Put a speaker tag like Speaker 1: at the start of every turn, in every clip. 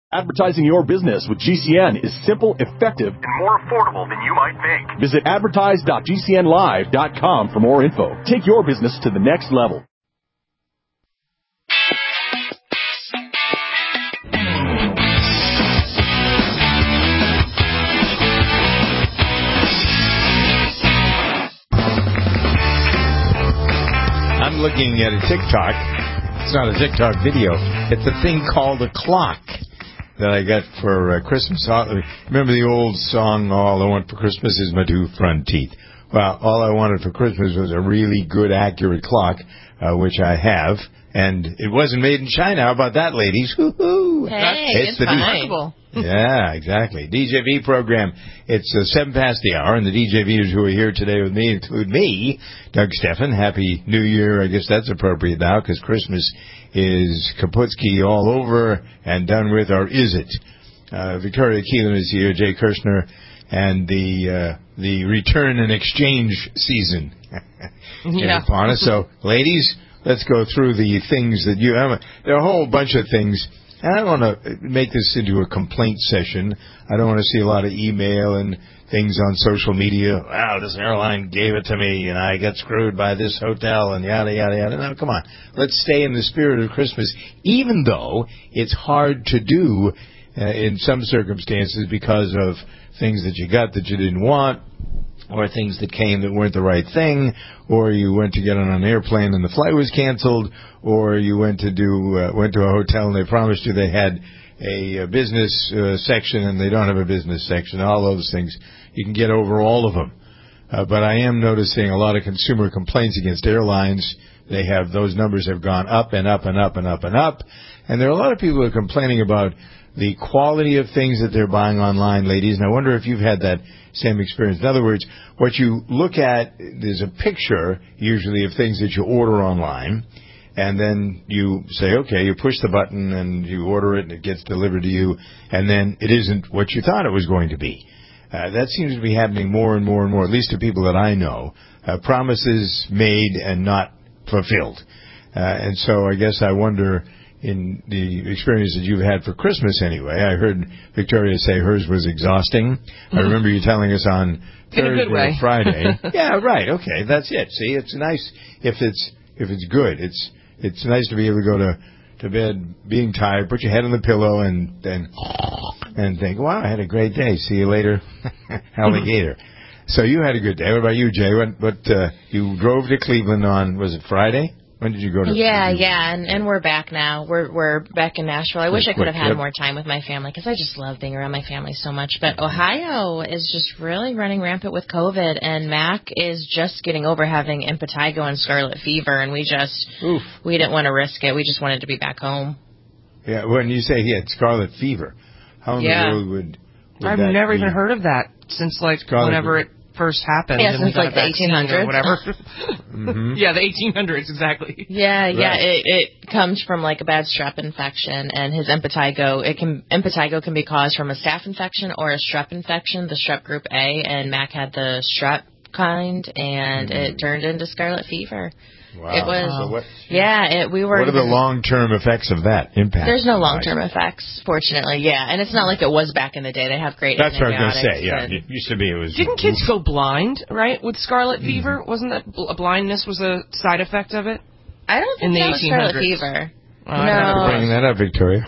Speaker 1: Advertising your business with GCN is simple, effective, and more affordable than you might think. Visit advertise.gcnlive.com for more info. Take your business to the next level.
Speaker 2: I'm looking at a TikTok. It's not a TikTok video. It's a thing called a clock that I got for Christmas. Remember the old song, All I Want for Christmas is My Two Front Teeth? Well, all I wanted for Christmas was a really good, accurate clock, which I have. And it wasn't made in China. How about that, ladies? Woo-hoo!
Speaker 3: Hey, it's remarkable.
Speaker 2: Yeah, exactly. DJV program. It's 7 past the hour, and the DJVers who are here today with me include me, Doug Steffen. Happy New Year. I guess that's appropriate now because Christmas is Kaputski all over and done with, or is it? Victoria Keelan is here, Jay Kirshner, and the return and exchange season is upon us. So, ladies, let's go through the things that you have. There are a whole bunch of things. And I don't want to make this into a complaint session. I don't want to see a lot of email and things on social media. Wow, this airline gave it to me, and I got screwed by this hotel, and yada, yada, yada. No, come on. Let's stay in the spirit of Christmas, even though it's hard to do in some circumstances because of things that you got that you didn't want, or things that came that weren't the right thing, or you went to get on an airplane and the flight was canceled, or you went to a hotel and they promised you they had a business section and they don't have a business section. All those things, you can get over all of them. But I am noticing a lot of consumer complaints against airlines. Those numbers have gone up and up and up and up and up. And there are a lot of people who are complaining about the quality of things that they're buying online, ladies. And I wonder if you've had that same experience. In other words, what you look at, there's a picture usually of things that you order online, and then you say, okay, you push the button and you order it and it gets delivered to you, and then it isn't what you thought it was going to be. That seems to be happening more and more and more, at least to people that I know. Promises made and not fulfilled. And so I guess I wonder, in the experience that you've had for Christmas anyway, I heard Victoria say hers was exhausting. Mm-hmm. I remember you telling us on Thursday or Friday. Yeah, right. Okay, that's it. See, it's nice if it's good. It's nice to be able to go to bed being tired, put your head on the pillow, and think, wow, I had a great day. See you later, alligator. So you had a good day. What about you, Jay? What you drove to Cleveland on, was it Friday? When did you go to?
Speaker 3: Yeah, and we're back now. We're back in Nashville. I wish I could have had more time with my family because I just love being around my family so much. But Ohio is just really running rampant with COVID, and Mac is just getting over having impetigo and scarlet fever, and we didn't want to risk it. We just wanted to be back home.
Speaker 4: Yeah, when you say he had scarlet fever, how in the world would
Speaker 5: I've never even heard of that since whenever it first happened.
Speaker 3: Yeah, since the 1800s.
Speaker 5: Or whatever. Mm-hmm. Yeah, the 1800s, exactly.
Speaker 3: Yeah, it comes from a bad strep infection, and his impetigo can be caused from a staph infection or a strep infection, the strep group A, and Mac had the strep kind, and it turned into scarlet fever.
Speaker 4: Wow.
Speaker 3: It was,
Speaker 4: What
Speaker 2: are the long-term effects of that impact?
Speaker 3: There's no long-term effects, fortunately, and it's not like it was back in the day. They have great
Speaker 4: That's what I was
Speaker 3: antibiotics.
Speaker 4: going to say, yeah. It used to be, it was...
Speaker 5: Didn't kids go blind, right, with scarlet fever? Wasn't that blindness was a side effect of it?
Speaker 3: I don't think that was scarlet fever.
Speaker 4: No. Bringing that up, Victoria.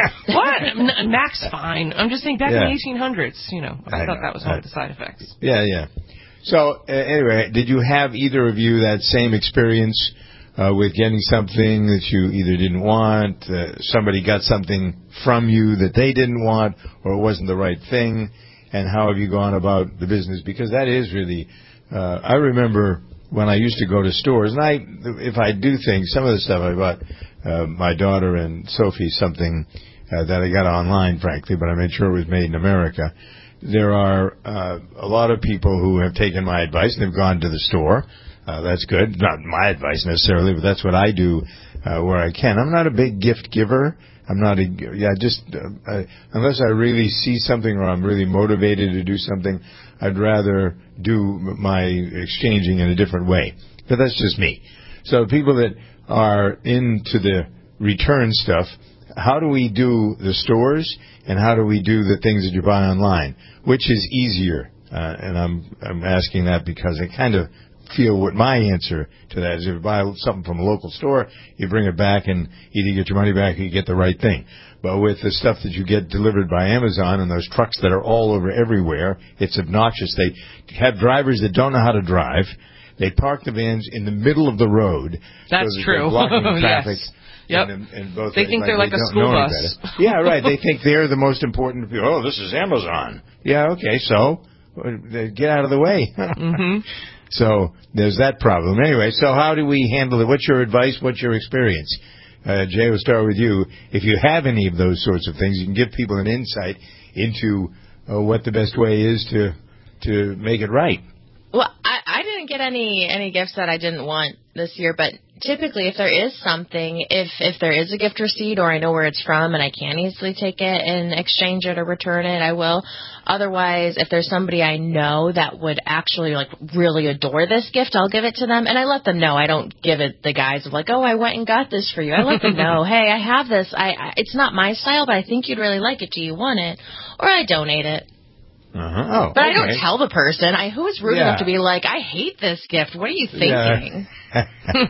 Speaker 5: What? Mac's fine. I'm just saying back in the 1800s, I thought that was one of the side effects.
Speaker 4: Yeah. So, anyway, did you have either of you that same experience with getting something that you either didn't want, somebody got something from you that they didn't want, or it wasn't the right thing, and how have you gone about the business? Because that is really, I remember when I used to go to stores, and if I do things, some of the stuff I bought my daughter and Sophie something that I got online, frankly, but I made sure it was made in America. There are a lot of people who have taken my advice and have gone to the store. That's good. Not my advice necessarily, but that's what I do where I can. I'm not a big gift giver. I'm not unless I really see something or I'm really motivated to do something, I'd rather do my exchanging in a different way. But that's just me. So people that are into the return stuff, how do we do the stores and how do we do the things that you buy online? Which is easier? And I'm asking that because I kind of feel what my answer to that is. If you buy something from a local store, you bring it back and either get your money back or you get the right thing. But with the stuff that you get delivered by Amazon and those trucks that are all over everywhere, it's obnoxious. They have drivers that don't know how to drive. They park the vans in the middle of the road.
Speaker 5: That's
Speaker 4: so that
Speaker 5: true.
Speaker 4: They're blocking traffic.
Speaker 5: Yes. Yep.
Speaker 4: In both
Speaker 5: they think they're like a school bus.
Speaker 4: Yeah, right. They think they're the most important people. Oh, this is Amazon. Yeah, okay, so get out of the way.
Speaker 5: Mm-hmm.
Speaker 4: So there's that problem. Anyway, so how do we handle it? What's your advice? What's your experience? Jay, we'll start with you. If you have any of those sorts of things, you can give people an insight into what the best way is to make it right.
Speaker 3: Well, I didn't get any gifts that I didn't want this year, but typically if there is something, if there is a gift receipt or I know where it's from and I can easily take it and exchange it or return it, I will. Otherwise, if there's somebody I know that would actually like really adore this gift, I'll give it to them. And I let them know. I don't give it the guise of like, oh, I went and got this for you. I let them know, hey, I have this. It's not my style, but I think you'd really like it. Do you want it? Or I donate it.
Speaker 4: Oh,
Speaker 3: but I don't tell the person. Who is rude enough to be like, I hate this gift. What are you thinking?
Speaker 4: Yeah.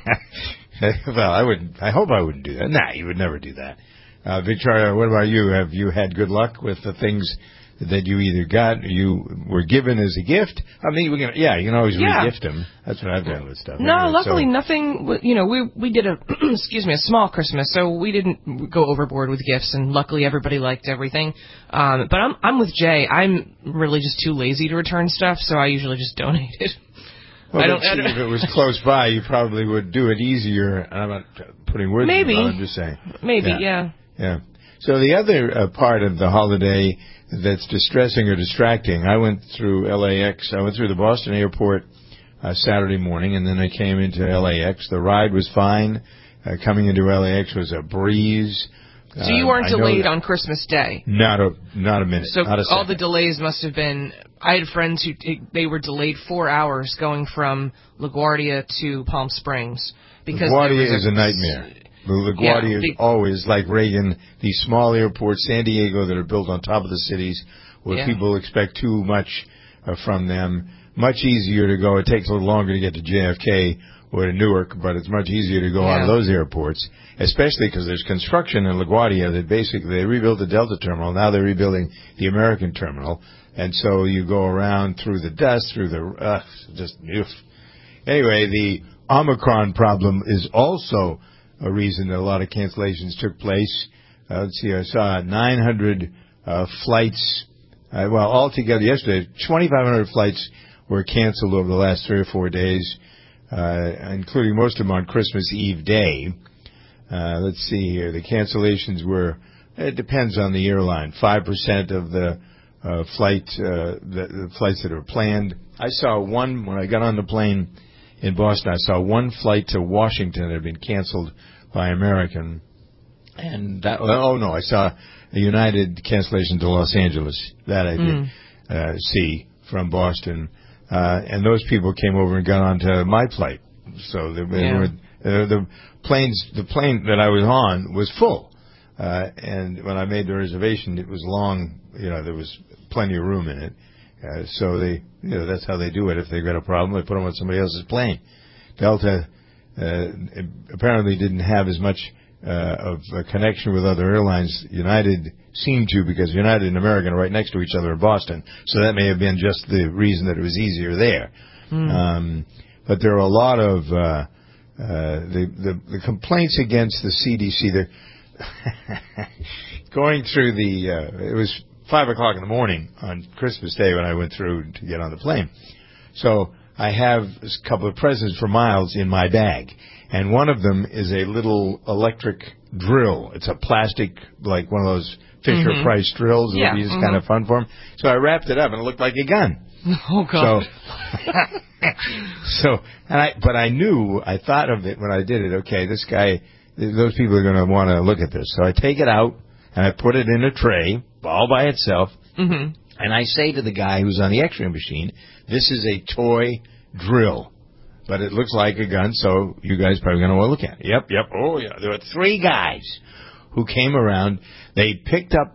Speaker 4: Well, I hope I wouldn't do that. Nah, you would never do that. Victoria, what about you? Have you had good luck with the things that you either got or you were given as a gift? I mean, you can always re-gift them. That's what I've done with stuff.
Speaker 5: No, anyway, luckily nothing. You know, we did a a small Christmas, so we didn't go overboard with gifts, and luckily everybody liked everything. But I'm with Jay. I'm really just too lazy to return stuff, so I usually just donate it.
Speaker 4: Well, if it was close by, you probably would do it easier. I'm not putting words in your mouth, I'm just saying.
Speaker 5: Maybe, yeah.
Speaker 4: So the other part of the holiday that's distressing or distracting, I went through LAX. I went through the Boston airport Saturday morning, and then I came into LAX. The ride was fine. Coming into LAX was a breeze.
Speaker 5: So you weren't delayed on Christmas Day?
Speaker 4: Not a minute.
Speaker 5: So
Speaker 4: not a second.
Speaker 5: All the delays must have been. I had friends who they were delayed 4 hours going from LaGuardia to Palm Springs because
Speaker 4: LaGuardia is a nightmare. LaGuardia is always like Reagan. These small airports, San Diego, that are built on top of the cities, where people expect too much from them. Much easier to go. It takes a little longer to get to JFK or to Newark, but it's much easier to go out of those airports, especially because there's construction in LaGuardia that basically they rebuilt the Delta terminal. Now they're rebuilding the American terminal. And so you go around through the dust, through the, Anyway, the Omicron problem is also a reason that a lot of cancellations took place. Let's see, I saw 900 flights. Altogether yesterday, 2,500 flights were canceled over the last 3 or 4 days, including most of them on Christmas Eve day. Let's see here. The cancellations were, it depends on the airline, 5% of the flights that are planned. I saw one, when I got on the plane in Boston, I saw one flight to Washington that had been canceled by American. And I saw a United cancellation to Los Angeles. That I did see from Boston. And those people came over and got onto my flight. So the plane that I was on was full. And when I made the reservation, it was long. There was plenty of room in it. So that's how they do it. If they've got a problem, they put them on somebody else's plane. Delta apparently didn't have as much of a connection with other airlines. United seemed to, because United and American are right next to each other in Boston. So that may have been just the reason that it was easier there. But there are a lot of the complaints against the CDC. They're going through it was 5 o'clock in the morning on Christmas Day when I went through to get on the plane. So I have a couple of presents for Miles in my bag. And one of them is a little electric drill. It's a plastic, like one of those Fisher-Price drills. It would be just kind of fun for him. So I wrapped it up, and it looked like a gun.
Speaker 5: Oh, God.
Speaker 4: But I thought of it when I did it. Okay, this guy, those people are going to want to look at this. So I take it out, and I put it in a tray, all by itself. And I say to the guy who's on the X-ray machine, this is a toy drill. But it looks like a gun, so you guys probably going to want to look at it. Yep. Oh, yeah. There were 3 guys
Speaker 2: who came around. They picked up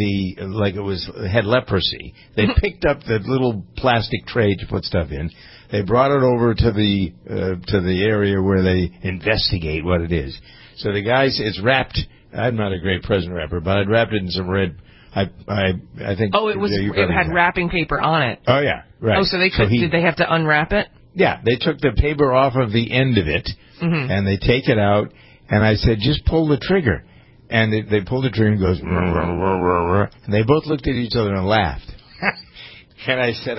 Speaker 2: had leprosy. They picked up the little plastic tray to put stuff in. They brought it over to the area where they investigate what it is. So the guys, it's wrapped. I'm not a great present wrapper, but I'd wrapped it in some red. I think.
Speaker 5: Oh, it had wrapping paper on it.
Speaker 2: Oh yeah, right.
Speaker 5: Oh, so did they have to unwrap it?
Speaker 2: Yeah, they took the paper off of the end of it, and they take it out. And I said, just pull the trigger. And they pulled the trigger and goes, and they both looked at each other and laughed. And I said,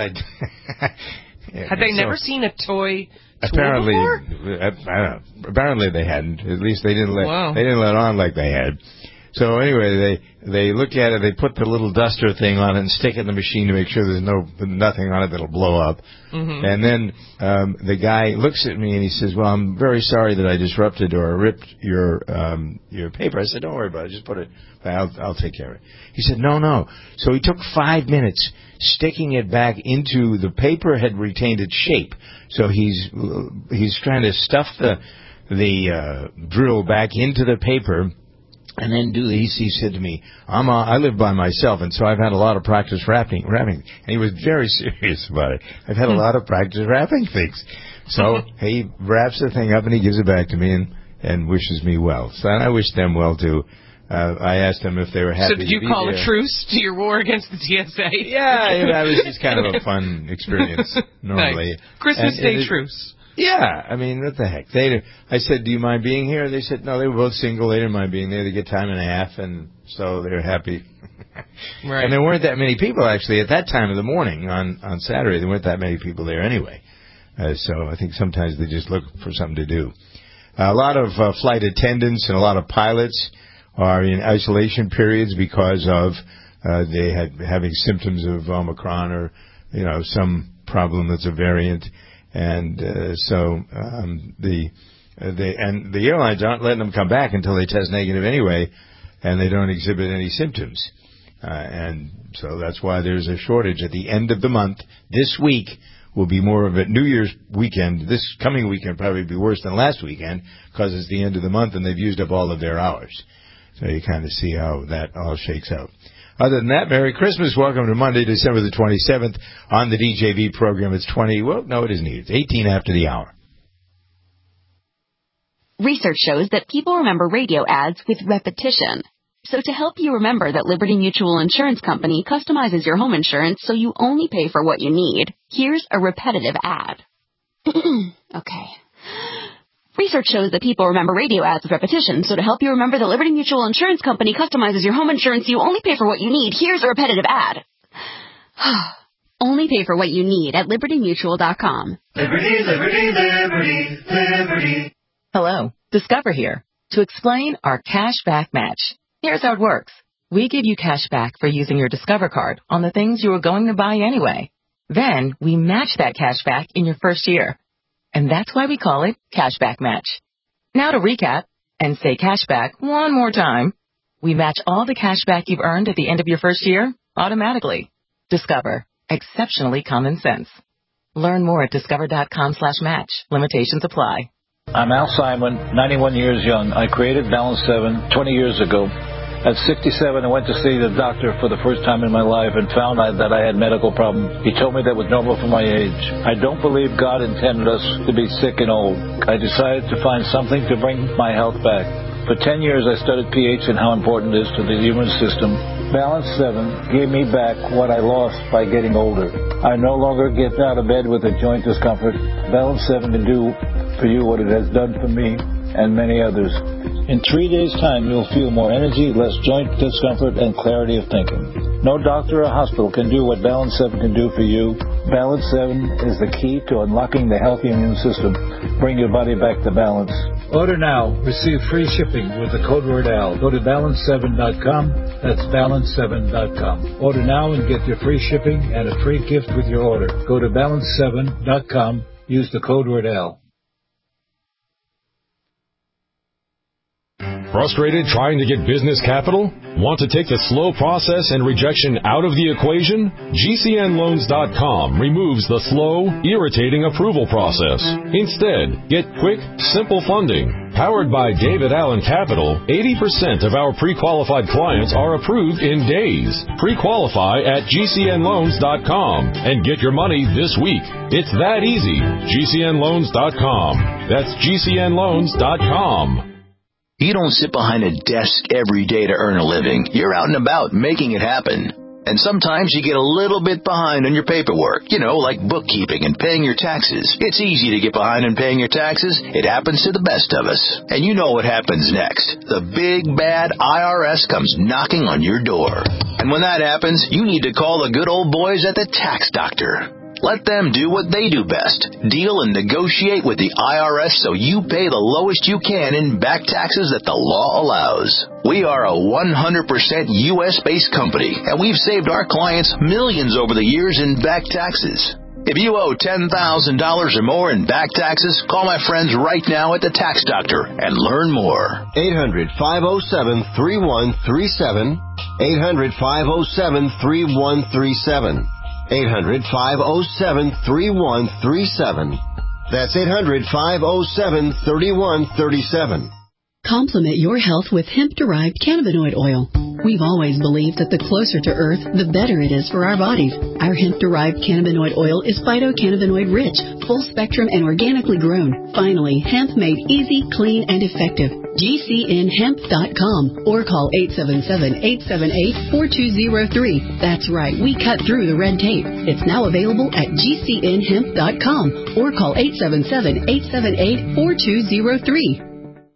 Speaker 5: had they never seen a toy?
Speaker 2: Apparently,
Speaker 5: before?
Speaker 2: I don't know. Apparently they hadn't. At least they didn't let on like they had. So anyway, they look at it. They put the little duster thing on it and stick it in the machine to make sure there's nothing on it that'll blow up. And then the guy looks at me and he says, "Well, I'm very sorry that I disrupted or ripped your paper." I said, "Don't worry about it. Just put it. I'll take care of it." He said, "No." So he took 5 minutes sticking it back into the paper. Had retained its shape. So he's trying to stuff the drill back into the paper. And then he said to me, I live by myself, and so I've had a lot of practice wrapping. And he was very serious about it. I've had a lot of practice wrapping things. So he wraps the thing up and he gives it back to me and wishes me well. So I wish them well too. I asked them if they were happy.
Speaker 5: So did you call a truce to your war against the TSA?
Speaker 2: Yeah, that was just kind of a fun experience normally.
Speaker 5: Nice. Christmas Day truce.
Speaker 2: Yeah, I mean, what the heck? I said, "Do you mind being here?" They said, "No." They were both single. They didn't mind being there. They get time and a half, and so they were happy.
Speaker 5: Right.
Speaker 2: And there weren't that many people actually at that time of the morning on Saturday. There weren't that many people there anyway. So I think sometimes they just look for something to do. A lot of flight attendants and a lot of pilots are in isolation periods because of having symptoms of Omicron or some problem that's a variant. And so the airlines aren't letting them come back until they test negative anyway, and they don't exhibit any symptoms. And so that's why there's a shortage at the end of the month. This week will be more of a New Year's weekend. This coming weekend probably be worse than last weekend because it's the end of the month and they've used up all of their hours. So you kind of see how that all shakes out. Other than that, Merry Christmas. Welcome to Monday, December the 27th on the DJV program. It's 18 after the hour.
Speaker 6: Research shows that people remember radio ads with repetition. So to help you remember that Liberty Mutual Insurance Company customizes your home insurance so you only pay for what you need, here's a repetitive ad. Okay. Research shows that people remember radio ads with repetition, so to help you remember that Liberty Mutual Insurance Company customizes your home insurance so you only pay for what you need, here's a repetitive ad. Only pay for what you need at libertymutual.com.
Speaker 7: Liberty, liberty, liberty, liberty.
Speaker 8: Hello, Discover here to explain our cash back match. Here's how it works. We give you cash back for using your Discover card on the things you were going to buy anyway. Then we match that cash back in your first year. And that's why we call it Cashback Match. Now to recap and say cashback one more time. We match all the cashback you've earned at the end of your first year automatically. Discover. Exceptionally common sense. Learn more at discover.com/match. Limitations apply.
Speaker 9: I'm Al Simon, 91 years young. I created Balance 7 20 years ago. At 67, I went to see the doctor for the first time in my life and found that I had medical problems. He told me that was normal for my age. I don't believe God intended us to be sick and old. I decided to find something to bring my health back. For 10 years, I studied pH and how important it is to the human system. Balance 7 gave me back what I lost by getting older. I no longer get out of bed with a joint discomfort. Balance 7 can do for you what it has done for me and many others. In 3 days' time, you'll feel more energy, less joint discomfort, and clarity of thinking. No doctor or hospital can do what Balance 7 can do for you. Balance 7 is the key to unlocking the healthy immune system. Bring your body back to balance. Order now. Receive free shipping with the code word AL. Go to balance7.com. That's balance7.com. Order now and get your free shipping and a free gift with your order. Go to balance7.com. Use the code word AL.
Speaker 1: Frustrated trying to get business capital? Want to take the slow process and rejection out of the equation? GCNloans.com removes the slow, irritating approval process. Instead, get quick, simple funding. Powered by David Allen Capital, 80% of our pre-qualified clients are approved in days. Pre-qualify at GCNloans.com and get your money this week. It's that easy. GCNloans.com. That's GCNloans.com.
Speaker 10: You don't sit behind a desk every day to earn a living. You're out and about making it happen. And sometimes you get a little bit behind on your paperwork, like bookkeeping and paying your taxes. It's easy to get behind on paying your taxes. It happens to the best of us. And you know what happens next. The big, bad IRS comes knocking on your door. And when that happens, you need to call the good old boys at the Tax Doctor. Let them do what they do best. Deal and negotiate with the IRS so you pay the lowest you can in back taxes that the law allows. We are a 100% U.S.-based company, and we've saved our clients millions over the years in back taxes. If you owe $10,000 or more in back taxes, call my friends right now at the Tax Doctor and learn more.
Speaker 11: 800-507-3137. 800-507-3137. 800-507-3137. That's 800-507-3137.
Speaker 12: Complement your health with hemp-derived cannabinoid oil. We've always believed that the closer to Earth, the better it is for our bodies. Our hemp-derived cannabinoid oil is phytocannabinoid-rich, full-spectrum, and organically grown. Finally, hemp made easy, clean, and effective. GCNhemp.com or call 877-878-4203. That's right, we cut through the red tape. It's now available at GCNhemp.com or call 877-878-4203.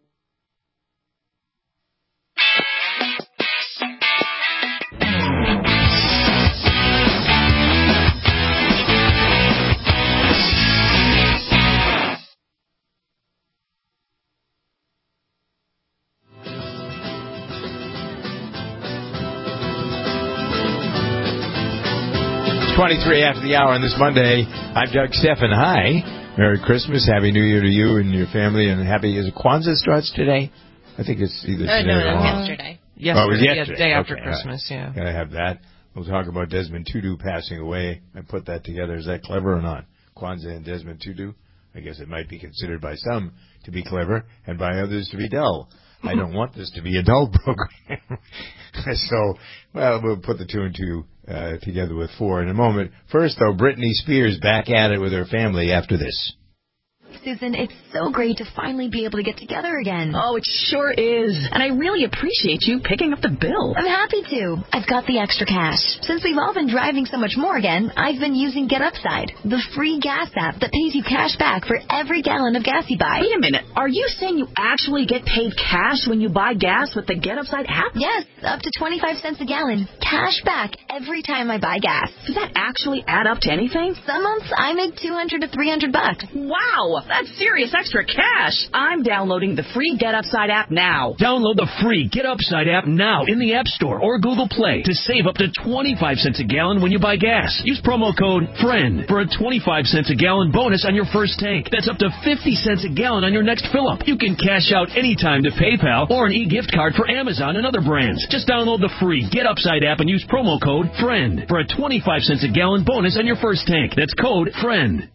Speaker 2: .23 after the hour on this Monday. I'm Doug Stephan. Hi. Merry Christmas. Happy New Year to you and your family. And happy, is it Kwanzaa starts today? I think it's either today
Speaker 3: no,
Speaker 2: or
Speaker 3: yesterday.
Speaker 2: Oh, it was yesterday.
Speaker 5: Day after Christmas, yeah.
Speaker 2: Gotta have that. We'll talk about Desmond Tutu passing away. I put that together. Is that clever or not? Kwanzaa and Desmond Tutu? I guess it might be considered by some to be clever and by others to be dull. I don't want this to be a dull program. So, we'll put the two and two together with four in a moment. First, though, Britney Spears back at it with her family after this.
Speaker 13: Susan, it's so great to finally be able to get together again.
Speaker 14: Oh, it sure is. And I really appreciate you picking up the bill.
Speaker 13: I'm happy to. I've got the extra cash. Since we've all been driving so much more again, I've been using Get Upside, the free gas app that pays you cash back for every gallon of gas you buy.
Speaker 14: Wait a minute. Are you saying you actually get paid cash when you buy gas with the Get Upside app?
Speaker 13: Yes, up to 25 cents a gallon. Cash back every time I buy gas.
Speaker 14: Does that actually add up to anything?
Speaker 13: Some months I make $200 to $300.
Speaker 14: Wow! That's serious extra cash. I'm downloading the free Get Upside app now.
Speaker 15: Download the free Get Upside app now in the App Store or Google Play to save up to 25 cents a gallon when you buy gas. Use promo code FRIEND for a 25 cents a gallon bonus on your first tank. That's up to 50 cents a gallon on your next fill-up. You can cash out anytime to PayPal or an e-gift card for Amazon and other brands. Just download the free Get Upside app and use promo code FRIEND for a 25 cents a gallon bonus on your first tank. That's code FRIEND.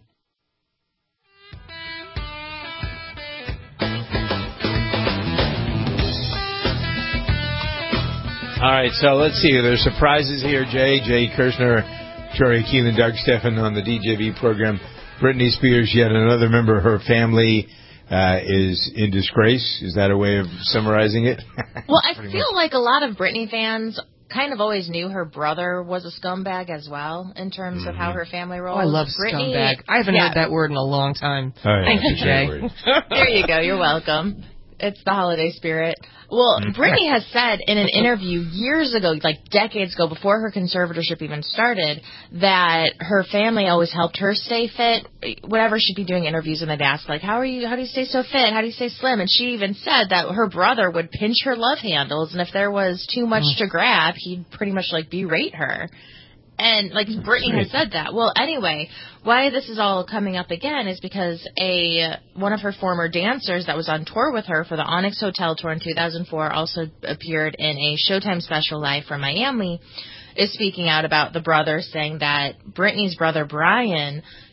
Speaker 2: All right, so let's see. There's surprises here. Jay Kirshner, Tori Keelan, Doug Stephan on the DJV program. Britney Spears, yet another member of her family, is in disgrace. Is that a way of summarizing it?
Speaker 3: Well, I feel like a lot of Britney fans kind of always knew her brother was a scumbag as well in terms of how her fammy rolls.
Speaker 5: Oh, I love
Speaker 3: Britney,
Speaker 5: scumbag. I haven't heard that word in a long time.
Speaker 2: Oh, yeah,
Speaker 5: thank you, Jay.
Speaker 3: There you go. You're welcome. It's the holiday spirit. Well, Britney has said in an interview years ago, like decades ago, before her conservatorship even started, that her family always helped her stay fit. Whenever she'd be doing interviews and they'd ask, like, how do you stay so fit? How do you stay slim? And she even said that her brother would pinch her love handles, and if there was too much to grab, he'd pretty much, like, berate her. And, like, Britney has said that. Well, anyway, why this is all coming up again is because one of her former dancers that was on tour with her for the Onyx Hotel tour in 2004 also appeared in a Showtime special live from Miami, is speaking out about the brother, saying that Britney's brother Brian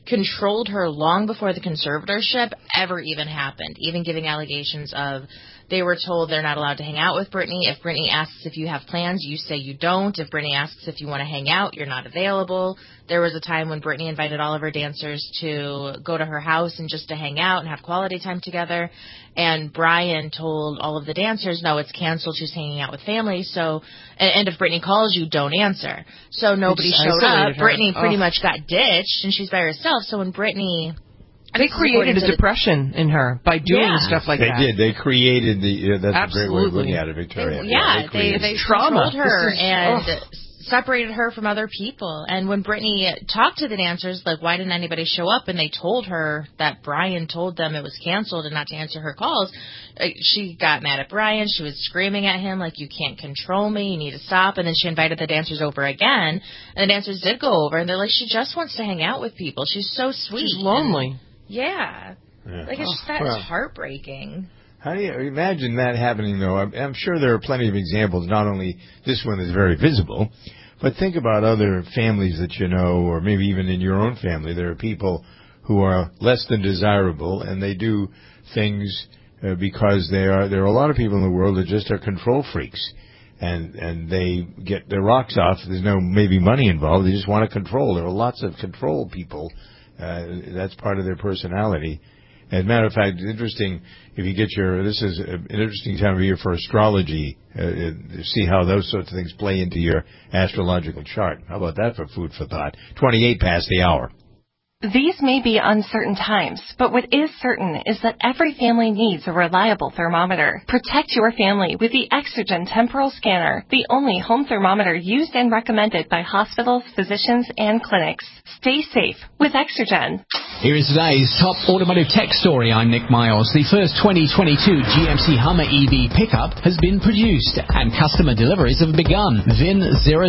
Speaker 3: controlled her long before the conservatorship ever even happened, even giving allegations of they were told they're not allowed to hang out with Brittany. If Brittany asks if you have plans, you say you don't. If Brittany asks if you want to hang out, you're not available. There was a time when Brittany invited all of her dancers to go to her house and just to hang out and have quality time together. And Brian told all of the dancers, no, it's canceled. She's hanging out with family. So, and if Brittany calls you, don't answer. So nobody showed up. Brittany pretty much got ditched, and she's by herself. So when Brittany...
Speaker 5: They created a depression in her by doing stuff like that.
Speaker 4: They did. They created the... that's a great way of looking at it, Victoria.
Speaker 3: They controlled her and separated her from other people. And when Brittany talked to the dancers, like, why didn't anybody show up? And they told her that Brian told them it was canceled and not to answer her calls. She got mad at Brian. She was screaming at him, like, you can't control me. You need to stop. And then she invited the dancers over again. And the dancers did go over. And they're like, she just wants to hang out with people. She's so sweet.
Speaker 5: She's lonely.
Speaker 3: Yeah. Like, it's just that's heartbreaking.
Speaker 4: How do you imagine that happening, though? I'm sure there are plenty of examples. Not only this one is very visible, but think about other families that you know, or maybe even in your own family. There are people who are less than desirable, and they do things because there are a lot of people in the world that just are control freaks, and they get their rocks off. There's no maybe money involved. They just want to control. There are lots of control people. That's part of their personality. As a matter of fact, it's interesting if you get this is an interesting time of year for astrology, to see how those sorts of things play into your astrological chart. How about that for food for thought? 28 past the hour.
Speaker 16: These may be uncertain times, but what is certain is that every family needs a reliable thermometer. Protect your family with the Exergen Temporal Scanner, the only home thermometer used and recommended by hospitals, physicians, and clinics. Stay safe with Exergen.
Speaker 17: Here is today's top automotive tech story. I'm Nick Miles. The first 2022 GMC Hummer EV pickup has been produced and customer deliveries have begun. VIN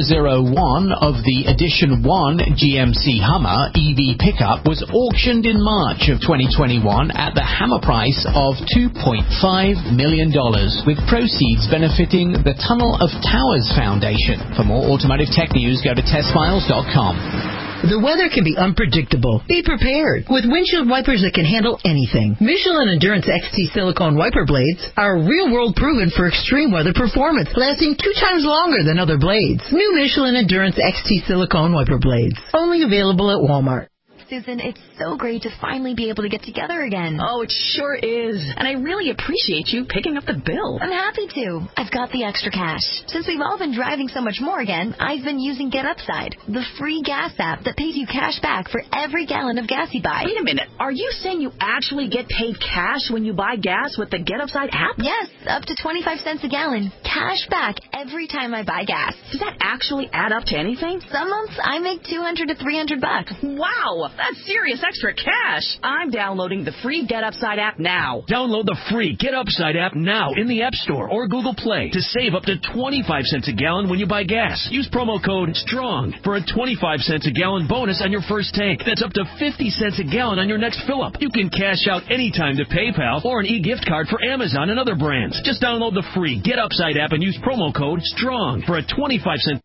Speaker 17: 001 of the Edition 1 GMC Hummer EV pickup was auctioned in March of 2021 at the hammer price of $2.5 million, with proceeds benefiting the Tunnel of Towers Foundation. For more automotive tech news, go to testfiles.com.
Speaker 18: The weather can be unpredictable. Be prepared with windshield wipers that can handle anything. Michelin Endurance XT silicone wiper blades are real-world proven for extreme weather performance, lasting 2 times longer than other blades. New Michelin Endurance XT silicone wiper blades, only available at Walmart.
Speaker 13: Susan, it's so great to finally be able to get together again.
Speaker 14: Oh, it sure is. And I really appreciate you picking up the bill.
Speaker 13: I'm happy to. I've got the extra cash. Since we've all been driving so much more again, I've been using Get Upside, the free gas app that pays you cash back for every gallon of gas you buy.
Speaker 14: Wait a minute. Are you saying you actually get paid cash when you buy gas with the Get Upside app?
Speaker 13: Yes, up to 25 cents a gallon. Cash back every time I buy gas.
Speaker 14: Does that actually add up to anything?
Speaker 13: Some months I make $200 to $300.
Speaker 14: Wow, that's serious extra cash. I'm downloading the free Get Upside app now.
Speaker 15: Download the free Get Upside app now in the App Store or Google Play to save up to 25 cents a gallon when you buy gas. Use promo code STRONG for a 25 cents a gallon bonus on your first tank. That's up to 50 cents a gallon on your next fill-up. You can cash out anytime to PayPal or an e-gift card for Amazon and other brands. Just download the free Get Upside app and use promo code STRONG for a 25 cent.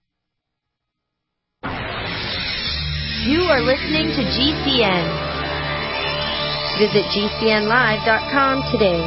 Speaker 19: You are listening to GCN. Visit GCNlive.com today.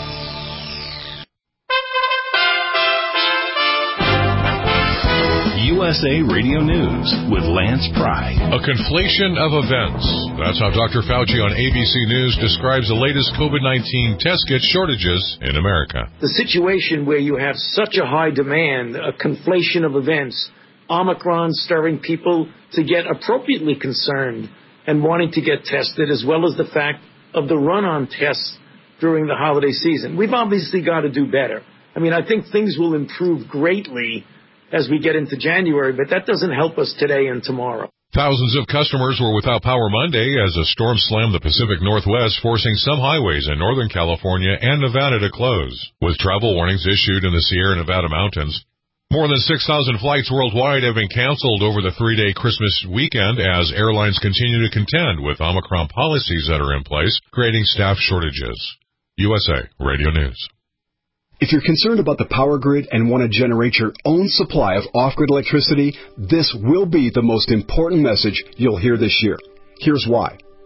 Speaker 1: USA Radio News with Lance Pry. A conflation of events. That's how Dr. Fauci on ABC News describes the latest COVID-19 test kit shortages in America.
Speaker 20: The situation where you have such a high demand, a conflation of events, Omicron stirring people to get appropriately concerned and wanting to get tested, as well as the fact of the run-on tests during the holiday season. We've obviously got to do better. I mean, I think things will improve greatly as we get into January, but that doesn't help us today and tomorrow.
Speaker 1: Thousands of customers were without power Monday as a storm slammed the Pacific Northwest, forcing some highways in Northern California and Nevada to close. With travel warnings issued in the Sierra Nevada mountains, more than 6,000 flights worldwide have been canceled over the 3-day Christmas weekend as airlines continue to contend with Omicron policies that are in place, creating staff shortages. USA Radio News.
Speaker 21: If you're concerned about the power grid and want to generate your own supply of off-grid electricity, this will be the most important message you'll hear this year. Here's why.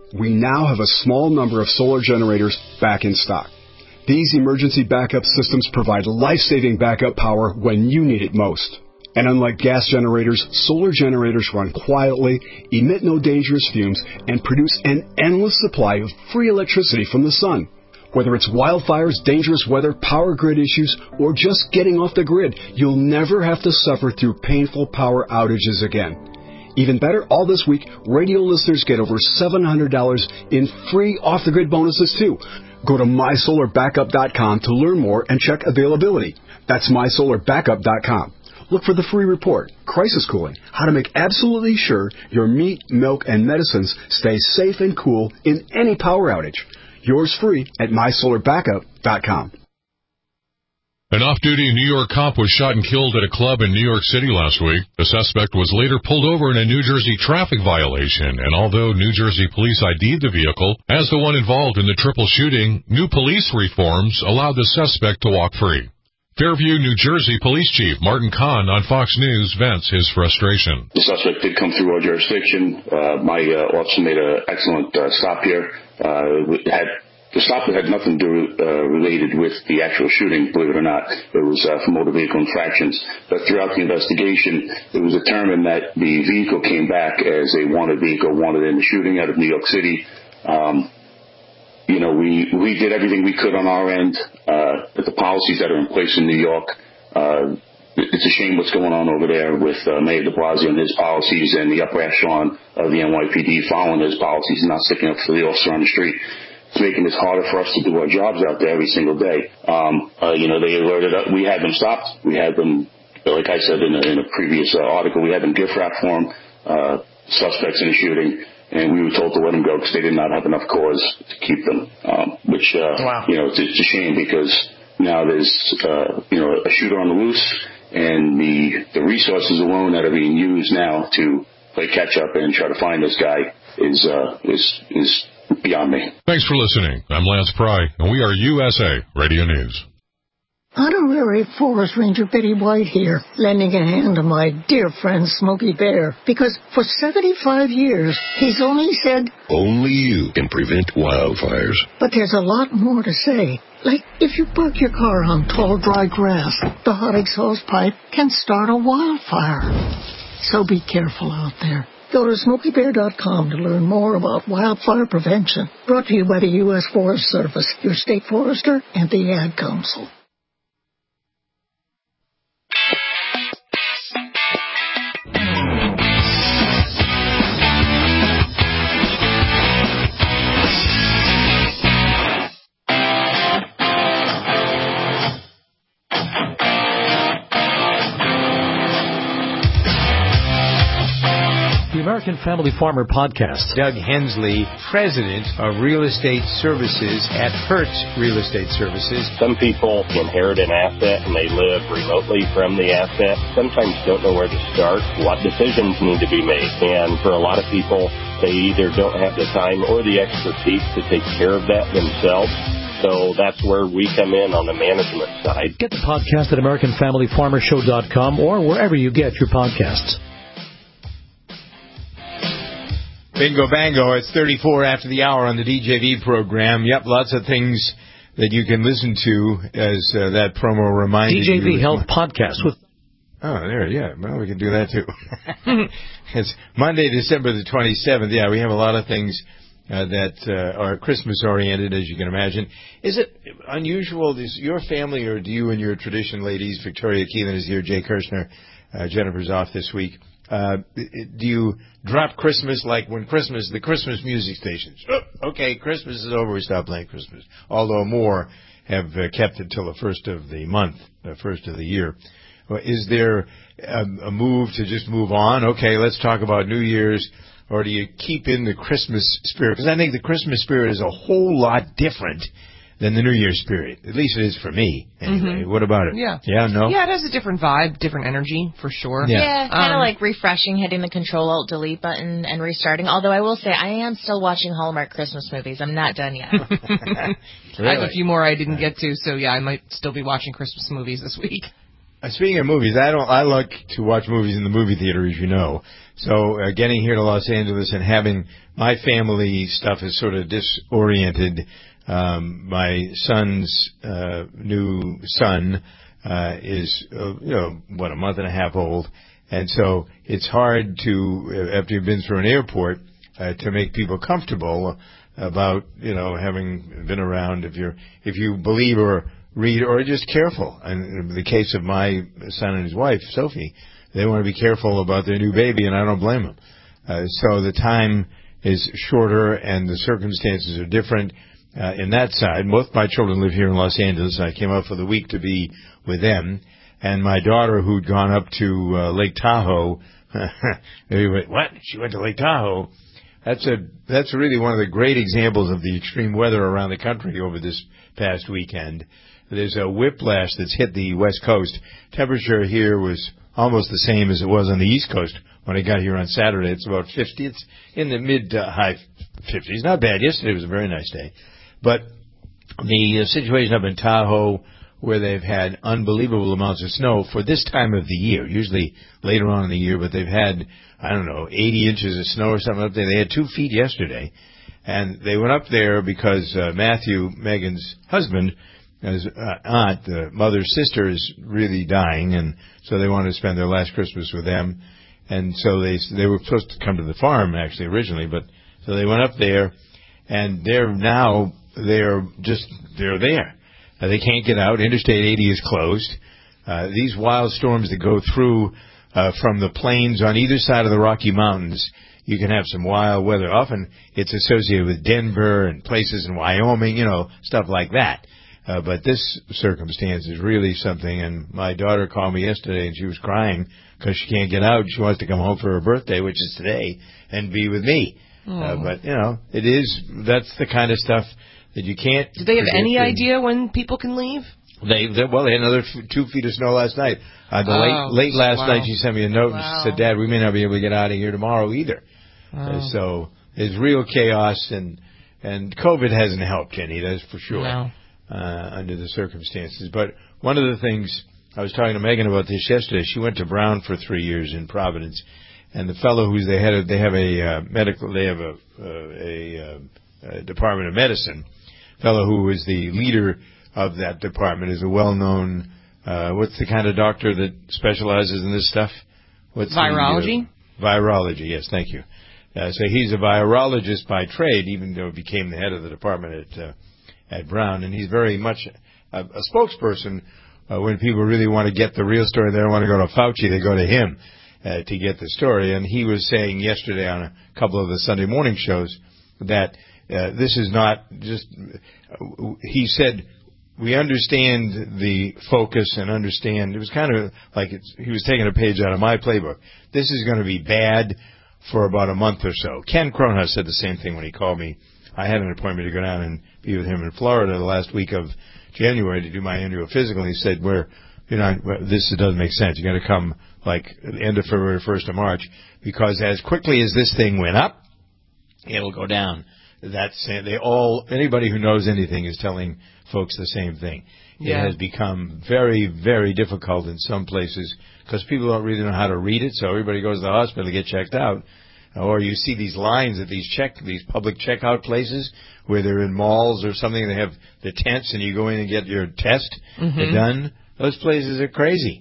Speaker 21: we now have a small number of solar generators back in stock. These emergency backup systems provide life-saving backup power when you need it most. And unlike gas generators, solar generators run quietly, emit no dangerous fumes, and produce an endless supply of free electricity from the sun. Whether it's wildfires, dangerous weather, power grid issues, or just getting off the grid, you'll never have to suffer through painful power outages again. Even better, all this week, radio listeners get over $700 in free off-the-grid bonuses, too. Go to mysolarbackup.com to learn more and check availability. That's mysolarbackup.com. Look for the free report, Crisis Cooling, how to make absolutely sure your meat, milk, and medicines stay safe and cool in any power outage. Yours free at mysolarbackup.com.
Speaker 1: An off-duty New York cop was shot and killed at a club in New York City last week. The suspect was later pulled over in a New Jersey traffic violation, and although New Jersey police ID'd the vehicle as the one involved in the triple shooting, new police reforms allowed the suspect to walk free. Fairview, New Jersey Police Chief Martin Kahn on Fox News vents his frustration.
Speaker 6: The suspect did come through our jurisdiction. My officer made an excellent stop here. The stop had nothing related with the actual shooting, believe it or not. It was for motor vehicle infractions. But throughout the investigation, it was determined that the vehicle came back as a wanted vehicle, wanted in the shooting out of New York City. We did everything we could on our end. With the policies that are in place in New York, it's a shame what's going on over there with Mayor de Blasio and his policies and the upper echelon of the NYPD following his policies and not sticking up for the officer on the street. It's making it harder for us to do our jobs out there every single day. They alerted us. We had them stopped. We had them, like I said in a previous article, we had them gift wrap for them, suspects in the shooting, and we were told to let them go because they did not have enough cause to keep them. It's a shame because now there's a shooter on the loose, and the resources alone that are being used now to play catch up and try to find this guy is beyond me.
Speaker 1: Thanks for listening. I'm Lance Pry, and we are USA Radio News.
Speaker 22: Honorary Forest Ranger Betty White here, lending a hand to my dear friend Smokey Bear, because for 75 years, he's only said,
Speaker 23: only you can prevent wildfires.
Speaker 22: But there's a lot more to say. Like, if you park your car on tall, dry grass, the hot exhaust pipe can start a wildfire. So be careful out there. Go to SmokeyBear.com to learn more about wildfire prevention. Brought to you by the U.S. Forest Service, your state forester, and the Ad Council.
Speaker 24: American Family Farmer Podcast.
Speaker 2: Doug Hensley, president of Real Estate Services at Hertz Real Estate Services.
Speaker 25: Some people inherit an asset and they live remotely from the asset. Sometimes don't know where to start, what decisions need to be made. And for a lot of people, they either don't have the time or the expertise to take care of that themselves. So that's where we come in on the management side.
Speaker 24: Get the podcast at AmericanFamilyFarmerShow.com or wherever you get your podcasts.
Speaker 2: Bingo bango, it's 34 after the hour on the DJV program. Yep, lots of things that you can listen to as that promo reminded you.
Speaker 24: DJV Health Podcast with...
Speaker 2: Oh, there, yeah. Well, we can do that, too. It's Monday, December the 27th. Yeah, we have a lot of things that are Christmas-oriented, as you can imagine. Is it unusual, does your family, or do you and your tradition ladies, Victoria Keelan is here, Jay Kirshner, Jennifer's off this week, do you drop Christmas like when the Christmas music stations? Oh, okay, Christmas is over, we stop playing Christmas. Although more have kept it till the first of the month, the first of the year. Is there a move to just move on? Okay, let's talk about New Year's. Or do you keep in the Christmas spirit? Because I think the Christmas spirit is a whole lot different than the New Year's spirit. At least it is for me, anyway. Mm-hmm. What about it?
Speaker 5: Yeah.
Speaker 2: Yeah, no?
Speaker 5: Yeah, it has a different vibe, different energy, for sure.
Speaker 3: Yeah, kind of like refreshing, hitting the Control-Alt-Delete button and restarting. Although I will say, I am still watching Hallmark Christmas movies. I'm not done yet.
Speaker 5: Really? I have a few more I didn't get to, so yeah, I might still be watching Christmas movies this week.
Speaker 4: Speaking of movies, I like to watch movies in the movie theater, as you know. So getting here to Los Angeles and having my family stuff is sort of disoriented. My son's new son is a month and a half old, and so it's hard to, after you've been through an airport, to make people comfortable about having been around. If you believe or read or just careful. And in the case of my son and his wife, Sophie, they want to be careful about their new baby, and I don't blame them. So the time is shorter and the circumstances are different in that side. Both my children live here in Los Angeles. I came out for the week to be with them. And my daughter, who'd gone up to Lake Tahoe, what? She went to Lake Tahoe? That's really one of the great examples of the extreme weather around the country over this past weekend. There's a whiplash that's hit the West Coast. Temperature here was almost the same as it was on the East Coast when I got here on Saturday. It's about 50. It's in the mid to high 50s. Not bad. Yesterday was a very nice day. But the situation up in Tahoe, where they've had unbelievable amounts of snow for this time of the year, usually later on in the year, but they've had, 80 inches of snow or something up there. They had 2 feet yesterday. And they went up there because Matthew, Megan's husband, his aunt, the mother's sister, is really dying, and so they wanted to spend their last Christmas with them. And so they were supposed to come to the farm, actually, originally, but so they went up there, and they're there. They can't get out. Interstate 80 is closed. These wild storms that go through from the plains on either side of the Rocky Mountains, you can have some wild weather. Often it's associated with Denver and places in Wyoming, stuff like that. But this circumstance is really something, and my daughter called me yesterday, and she was crying because she can't get out. She wants to come home for her birthday, which is today, and be with me. But, that's the kind of stuff that you can't...
Speaker 5: Do they have any idea when people can leave?
Speaker 4: They had another 2 feet of snow last night. Late last night, she sent me a note and she said, Dad, we may not be able to get out of here tomorrow either. So there's real chaos, and COVID hasn't helped, Jenny, that's for sure. No. Under the circumstances. But one of the things, I was talking to Megan about this yesterday, she went to Brown for 3 years in Providence, and the fellow who's they have a Department of Medicine, fellow who is the leader of that department is a well-known, what's the kind of doctor that specializes in this stuff?
Speaker 5: Virology?
Speaker 4: Virology, yes, thank you. So he's a virologist by trade, even though he became the head of the department at Brown, and he's very much a spokesperson. When people really want to get the real story, they don't want to go to Fauci, they go to him to get the story. And he was saying yesterday on a couple of the Sunday morning shows that this is not just... He said, we understand the focus and understand... It was kind of like he was taking a page out of my playbook. This is going to be bad for about a month or so. Ken Cronhaus said the same thing when he called me. I had an appointment to go down and be with him in Florida the last week of January to do my annual physical. And he said, this doesn't make sense. You got to come like end of February, 1st of March, because as quickly as this thing went up, it'll go down. Anybody who knows anything is telling folks the same thing. Yeah. It has become very, very difficult in some places because people don't really know how to read it. So everybody goes to the hospital to get checked out. Or you see these lines at these public checkout places where they're in malls or something. They have the tents, and you go in and get your test done. Those places are crazy.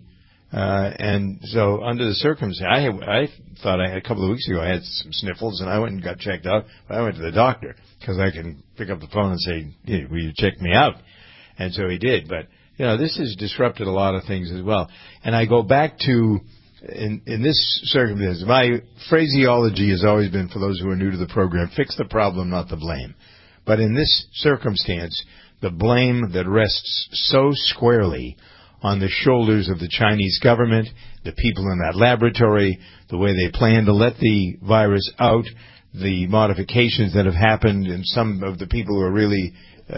Speaker 4: And so under the circumstances, I thought a couple of weeks ago I had some sniffles, and I went and got checked out. But I went to the doctor because I can pick up the phone and say, will you check me out? And so he did. But, this has disrupted a lot of things as well. And I go back to... In this circumstance, my phraseology has always been, for those who are new to the program, fix the problem, not the blame. But in this circumstance, the blame that rests so squarely on the shoulders of the Chinese government, the people in that laboratory, the way they plan to let the virus out, the modifications that have happened, and some of the people who are really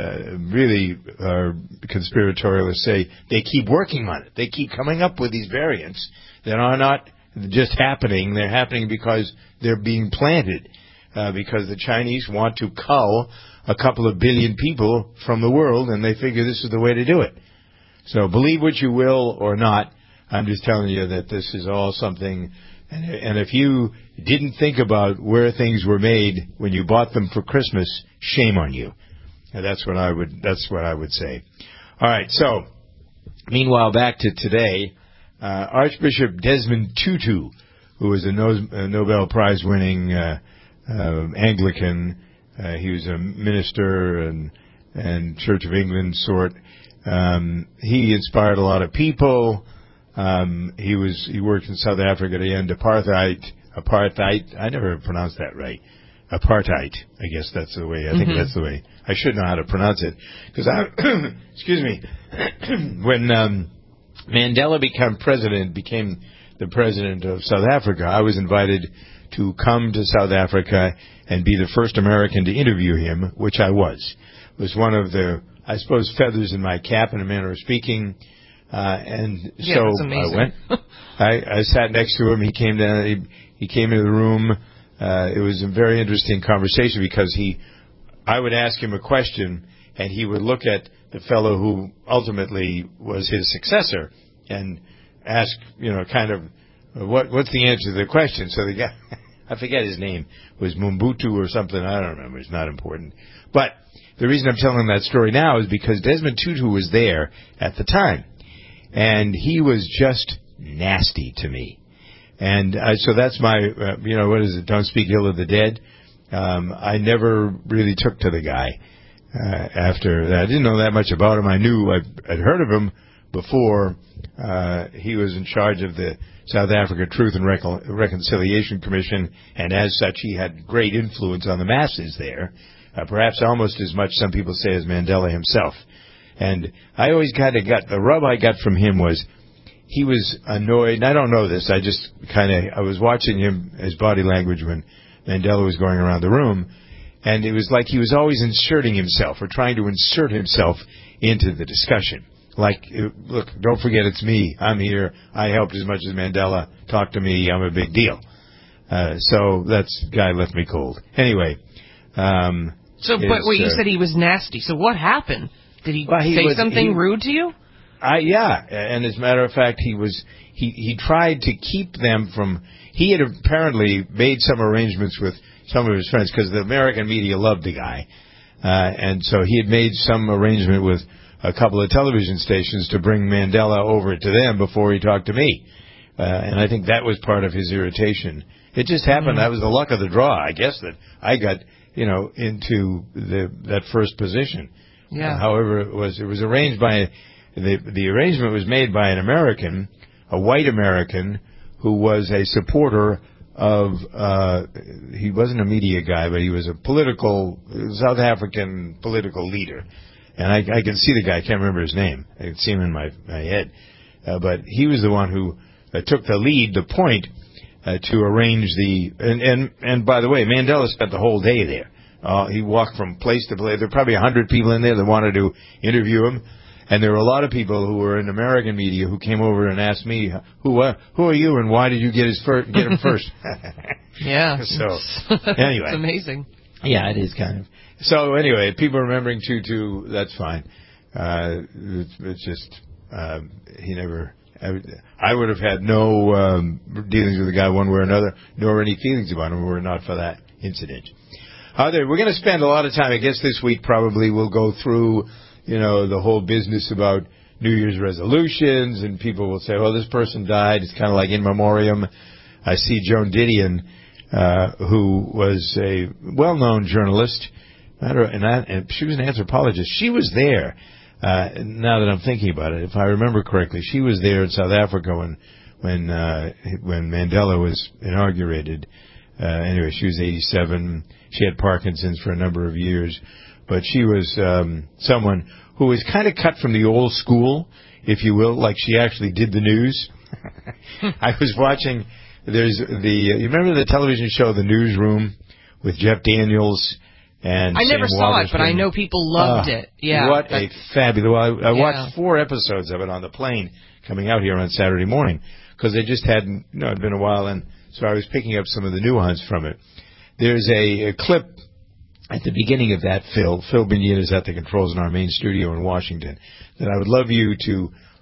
Speaker 4: conspiratorialists say they keep working on it. They keep coming up with these variants that are not just happening. They're happening because they're being planted, because the Chinese want to cull a couple of billion people from the world, and they figure this is the way to do it. So believe what you will or not, I'm just telling you that this is all something. And if you didn't think about where things were made when you bought them for Christmas, shame on you. And that's what I would say. All right. So, meanwhile, back to today, Archbishop Desmond Tutu, who was a Nobel Prize winning Anglican. He was a minister and Church of England sort. He inspired a lot of people. He worked in South Africa to end apartheid. I never pronounced that right. Apartheid. I guess that's the way. I think that's the way. I should know how to pronounce it because excuse me. When Mandela became the president of South Africa, I was invited to come to South Africa and be the first American to interview him, which I was. It was one of the, I suppose, feathers in my cap, in a manner of speaking. And so I went. I sat next to him. He came down. He came into the room. It was a very interesting conversation because I would ask him a question, and he would look at the fellow who ultimately was his successor and ask, kind of, what's the answer to the question? So the guy, I forget his name, was Mumbutu or something. I don't remember. It's not important. But the reason I'm telling that story now is because Desmond Tutu was there at the time. And he was just nasty to me. And so that's my, what is it, don't speak ill of the dead. I never really took to the guy after that. I didn't know that much about him. I knew I'd heard of him before. He was in charge of the South Africa Truth and Reconciliation Commission, and as such, he had great influence on the masses there, perhaps almost as much, some people say, as Mandela himself. And I always the rub I got from him was he was annoyed. And I don't know this. I was watching his body language when Mandela was going around the room, and it was like he was always inserting himself or trying to insert himself into the discussion. Like, look, don't forget it's me. I'm here. I helped as much as Mandela. Talk to me. I'm a big deal. So that guy left me cold. Anyway.
Speaker 5: But you said he was nasty. So what happened? Did he say something rude to you?
Speaker 4: Yeah, and as a matter of fact, he tried to keep them from. He had apparently made some arrangements with some of his friends because the American media loved the guy, and so he had made some arrangement with a couple of television stations to bring Mandela over to them before he talked to me, and I think that was part of his irritation. It just happened. That was the luck of the draw, I guess, that I got into that first position.
Speaker 5: Yeah.
Speaker 4: However, it was arranged by the arrangement was made by an American, a white American, who was a supporter of. He wasn't a media guy, but he was a South African political leader, and I can see the guy. I can't remember his name. I can see him in my head, but he was the one who took the point to arrange and by the way, Mandela spent the whole day there. He walked from place to place. There were probably 100 people in there that wanted to interview him. And there were a lot of people who were in American media who came over and asked me, who are you and why did you get him first?
Speaker 5: Yeah.
Speaker 4: So, anyway.
Speaker 5: It's amazing.
Speaker 4: Yeah, it is kind of. So, anyway, people remembering Tutu, that's fine. It's just, he never. I would have had no dealings with the guy one way or another, nor any feelings about him were it not for that incident. We're going to spend a lot of time, I guess this week probably we'll go through, the whole business about New Year's resolutions, and people will say, well, this person died. It's kind of like in memoriam. I see Joan Didion, who was a well-known journalist, and she was an anthropologist. She was there. Now that I'm thinking about it, if I remember correctly, she was there in South Africa when Mandela was inaugurated. Anyway, she was 87. She had Parkinson's for a number of years, but she was someone who was kind of cut from the old school, if you will, like she actually did the news. I was watching. You remember the television show The Newsroom with Jeff Daniels and
Speaker 5: I never
Speaker 4: Sam
Speaker 5: saw it,
Speaker 4: Waterston?
Speaker 5: but I know people loved it. Yeah,
Speaker 4: what a fabulous! I watched 4 episodes of it on the plane coming out here on Saturday morning because they just hadn't. It'd been a while, and so I was picking up some of the nuance from it. There's a clip at the beginning of that. Phil Bignetta is at the controls in our main studio in Washington that I would love you to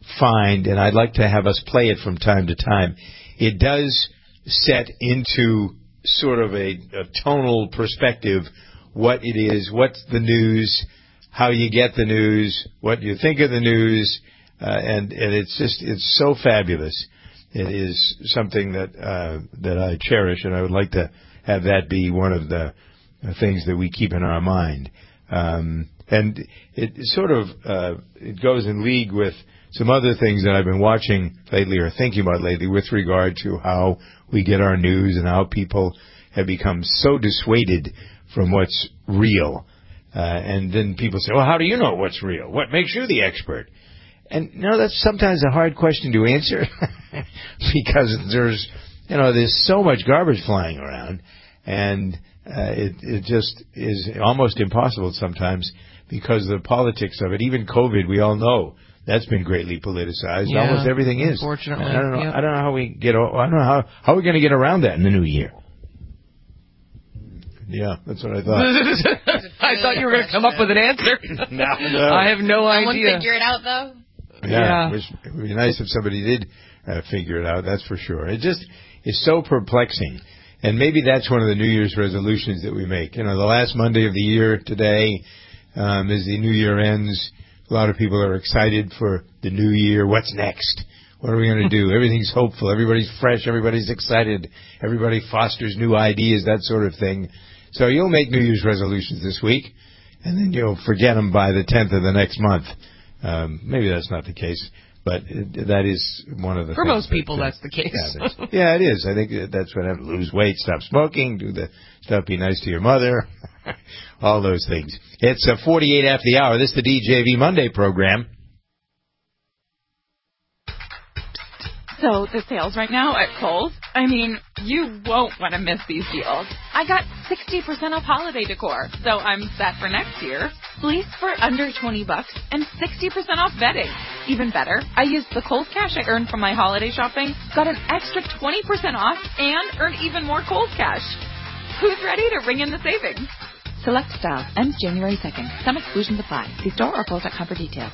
Speaker 2: find, and I'd like to have us play it from time to time, it does set into sort of a tonal perspective what it is, what's the news, how you get the news, what you think of the news, and it's so fabulous. It is something that I cherish, and I would like to have that be one of the things that we keep in our mind. And it sort of it goes in league with some other things that I've been watching lately or thinking about lately with regard to how we get our news and how people have become so dissuaded from what's real. And then people say, well, how do you know what's real? What makes you the expert? And, that's sometimes a hard question to answer because there's so much garbage flying around, and it just is almost impossible sometimes because of the politics of it. Even COVID, we all know that's been greatly politicized.
Speaker 5: Yeah,
Speaker 2: almost everything is.
Speaker 5: Unfortunately,
Speaker 2: I don't know. Yep. I don't know how we get. I don't know how we're going to get around that in the new year. Yeah, that's what I thought.
Speaker 5: I thought you were going to come up with an answer.
Speaker 2: No.
Speaker 5: I have no idea.
Speaker 3: Someone figure it out, though?
Speaker 2: Yeah. It would be nice if somebody did figure it out, that's for sure. It just is so perplexing. And maybe that's one of the New Year's resolutions that we make. The last Monday of the year today, as the New Year ends, a lot of people are excited for the New Year. What's next? What are we going to do? Everything's hopeful. Everybody's fresh. Everybody's excited. Everybody fosters new ideas, that sort of thing. So you'll make New Year's resolutions this week, and then you'll forget them by the 10th of the next month. Maybe that's not the case, but that is one of the
Speaker 5: For
Speaker 2: things.
Speaker 5: most people, that's the case.
Speaker 2: Yeah, it is. I think that's what happens. Lose weight, stop smoking, do the stuff, be nice to your mother, all those things. It's 48 after the hour. This is the DJV Monday program.
Speaker 7: So the sales right now at Kohl's, you won't want to miss these deals. I got 60% off holiday decor, so I'm set for next year. Fleece for under $20 and 60% off bedding. Even better, I used the Kohl's cash I earned from my holiday shopping, got an extra 20% off, and earned even more Kohl's cash. Who's ready to ring in the savings? Select style. Ends January 2nd. Some exclusions apply. See store or Kohl's.com for details.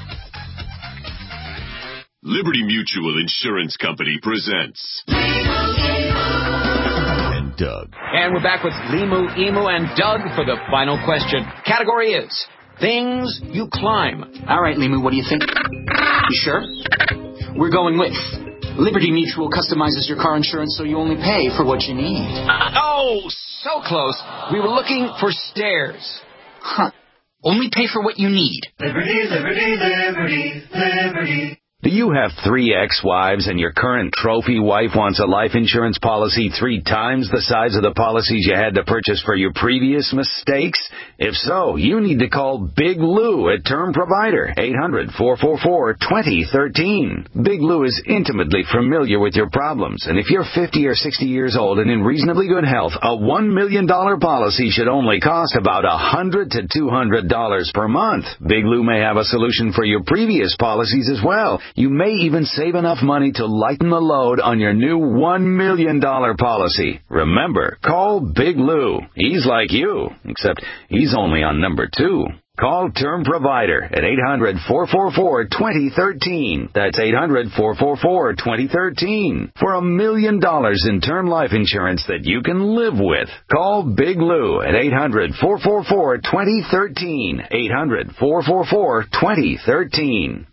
Speaker 23: Liberty Mutual Insurance Company presents
Speaker 8: and Doug. And we're back with Limu, Emu, and Doug for the final question. Category is things you climb.
Speaker 9: All right, Limu, what do you think? You sure? We're going with Liberty Mutual customizes your car insurance so you only pay for what you need.
Speaker 8: Oh, so close. We were looking for stairs.
Speaker 9: Huh. Only pay for what you need.
Speaker 10: Liberty, liberty, liberty, liberty.
Speaker 11: Do you have 3 ex-wives and your current trophy wife wants a life insurance policy 3 times the size of the policies you had to purchase for your previous mistakes? If so, you need to call Big Lou at Term Provider, 800-444-2013. Big Lou is intimately familiar with your problems, and if you're 50 or 60 years old and in reasonably good health, a $1 million policy should only cost about $100 to $200 per month. Big Lou may have a solution for your previous policies as well. You may even save enough money to lighten the load on your new $1 million policy. Remember, call Big Lou. He's like you, except he's only on number 2. Call Term Provider at 800-444-2013. That's 800-444-2013. For $1 million in term life insurance that you can live with. Call Big Lou at 800-444-2013. 800-444-2013.